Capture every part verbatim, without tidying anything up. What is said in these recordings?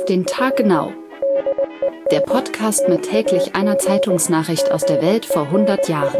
den Tag genau. Der Podcast mit täglich einer Zeitungsnachricht aus der Welt vor hundert Jahren.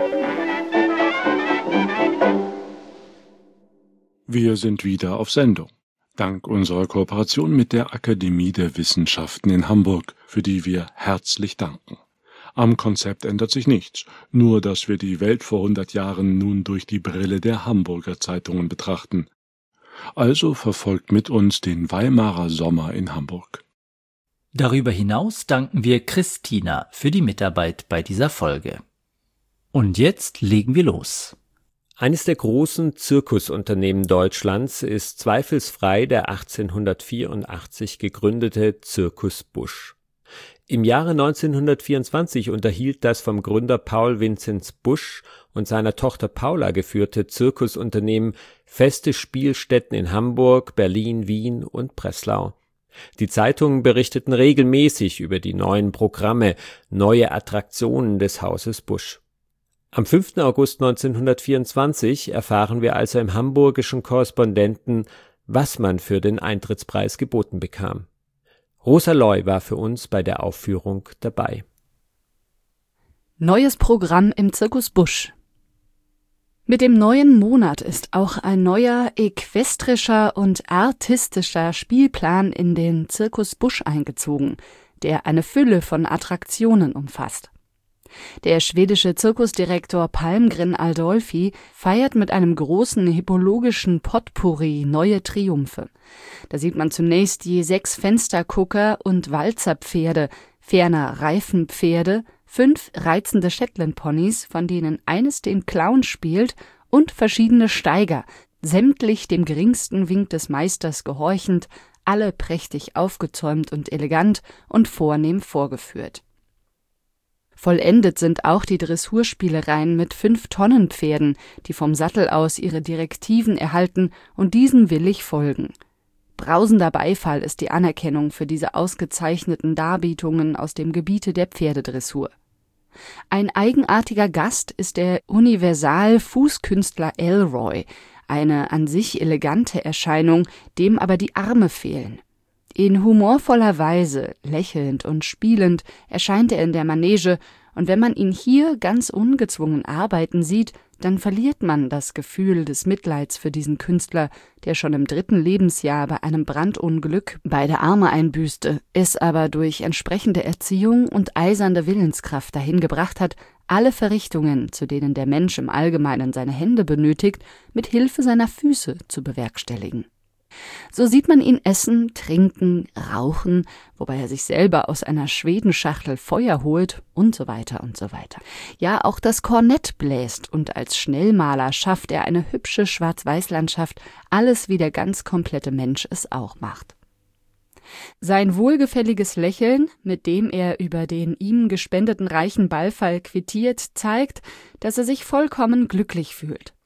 Wir sind wieder auf Sendung. Dank unserer Kooperation mit der Akademie der Wissenschaften in Hamburg, für die wir herzlich danken. Am Konzept ändert sich nichts, nur dass wir die Welt vor hundert Jahren nun durch die Brille der Hamburger Zeitungen betrachten. Also verfolgt mit uns den Weimarer Sommer in Hamburg. Darüber hinaus danken wir Christina für die Mitarbeit bei dieser Folge. Und jetzt legen wir los. Eines der großen Zirkusunternehmen Deutschlands ist zweifelsfrei der achtzehnhundertvierundachtzig gegründete Circus Busch. Im Jahre neunzehnhundertvierundzwanzig unterhielt das vom Gründer Paul Vinzenz Busch und seiner Tochter Paula geführte Zirkusunternehmen feste Spielstätten in Hamburg, Berlin, Wien und Breslau. Die Zeitungen berichteten regelmäßig über die neuen Programme, neue Attraktionen des Hauses Busch. Am fünften August neunzehnhundertvierundzwanzig erfahren wir also im hamburgischen Korrespondenten, was man für den Eintrittspreis geboten bekam. Rosa Loy war für uns bei der Aufführung dabei. Neues Programm im Circus Busch. Mit dem neuen Monat ist auch ein neuer equestrischer und artistischer Spielplan in den Circus Busch eingezogen, der eine Fülle von Attraktionen umfasst. Der schwedische Zirkusdirektor Palmgren Adolphi feiert mit einem großen hippologischen Potpourri neue Triumphe. Da sieht man zunächst je sechs Fenstergucker und Walzerpferde, ferner Reifenpferde, fünf reizende Shetlandponys, von denen eines den Clown spielt, und verschiedene Steiger, sämtlich dem geringsten Wink des Meisters gehorchend, alle prächtig aufgezäumt und elegant und vornehm vorgeführt. Vollendet sind auch die Dressurspielereien mit fünf Tonnenpferden, die vom Sattel aus ihre Direktiven erhalten und diesen willig folgen. Brausender Beifall ist die Anerkennung für diese ausgezeichneten Darbietungen aus dem Gebiete der Pferdedressur. Ein eigenartiger Gast ist der Universal-Fußkünstler Elroy, eine an sich elegante Erscheinung, dem aber die Arme fehlen. In humorvoller Weise, lächelnd und spielend, erscheint er in der Manege, und wenn man ihn hier ganz ungezwungen arbeiten sieht, dann verliert man das Gefühl des Mitleids für diesen Künstler, der schon im dritten Lebensjahr bei einem Brandunglück beide Arme einbüßte, es aber durch entsprechende Erziehung und eiserne Willenskraft dahin gebracht hat, alle Verrichtungen, zu denen der Mensch im Allgemeinen seine Hände benötigt, mit Hilfe seiner Füße zu bewerkstelligen. So sieht man ihn essen, trinken, rauchen, wobei er sich selber aus einer Schwedenschachtel Feuer holt und so weiter und so weiter. Ja, auch das Kornett bläst und als Schnellmaler schafft er eine hübsche Schwarz-Weiß-Landschaft, alles wie der ganz komplette Mensch es auch macht. Sein wohlgefälliges Lächeln, mit dem er über den ihm gespendeten reichen Beifall quittiert, zeigt, dass er sich vollkommen glücklich fühlt.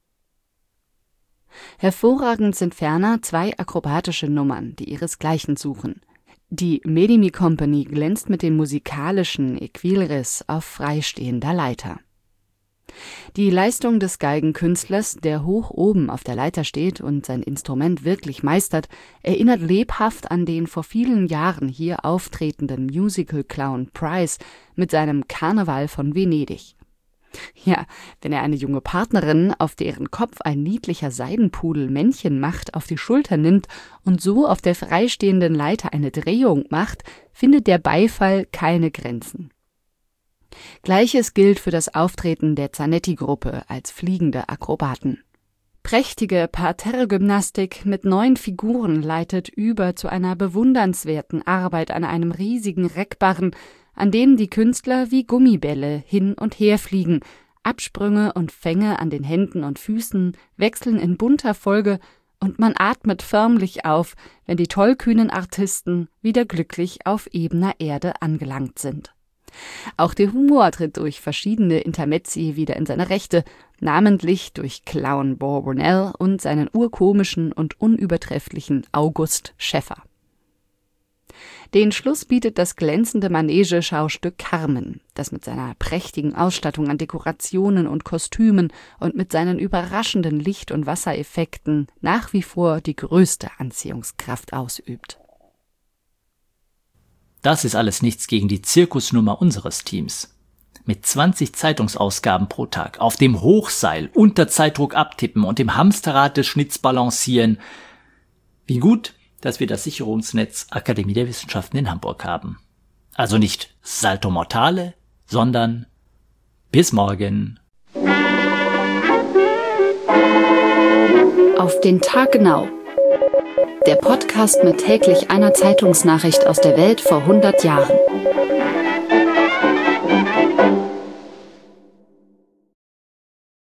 Hervorragend sind ferner zwei akrobatische Nummern, die ihresgleichen suchen. Die Medimi Company glänzt mit dem musikalischen Equilris auf freistehender Leiter. Die Leistung des Geigenkünstlers, der hoch oben auf der Leiter steht und sein Instrument wirklich meistert, erinnert lebhaft an den vor vielen Jahren hier auftretenden Musical-Clown Price mit seinem Karneval von Venedig. Ja, wenn er eine junge Partnerin, auf deren Kopf ein niedlicher Seidenpudel Männchen macht, auf die Schulter nimmt und so auf der freistehenden Leiter eine Drehung macht, findet der Beifall keine Grenzen. Gleiches gilt für das Auftreten der Zanetti-Gruppe als fliegende Akrobaten. Prächtige Parterre-Gymnastik mit neun Figuren leitet über zu einer bewundernswerten Arbeit an einem riesigen Reckbarren, an dem die Künstler wie Gummibälle hin und her fliegen, Absprünge und Fänge an den Händen und Füßen wechseln in bunter Folge und man atmet förmlich auf, wenn die tollkühnen Artisten wieder glücklich auf ebener Erde angelangt sind. Auch der Humor tritt durch verschiedene Intermezzi wieder in seine Rechte, namentlich durch Clown Borbonell und seinen urkomischen und unübertrefflichen August Schäffer. Den Schluss bietet das glänzende Manege-Schaustück Carmen, das mit seiner prächtigen Ausstattung an Dekorationen und Kostümen und mit seinen überraschenden Licht- und Wassereffekten nach wie vor die größte Anziehungskraft ausübt. das ist alles nichts gegen die Zirkusnummer unseres Teams. Mit zwanzig Zeitungsausgaben pro Tag, auf dem Hochseil, unter Zeitdruck abtippen und im Hamsterrad des Schnitts balancieren. Wie gut, dass wir das Sicherungsnetz Akademie der Wissenschaften in Hamburg haben. Also nicht Salto Mortale, sondern bis morgen. Auf den Tag genau. Der Podcast mit täglich einer Zeitungsnachricht aus der Welt vor hundert Jahren.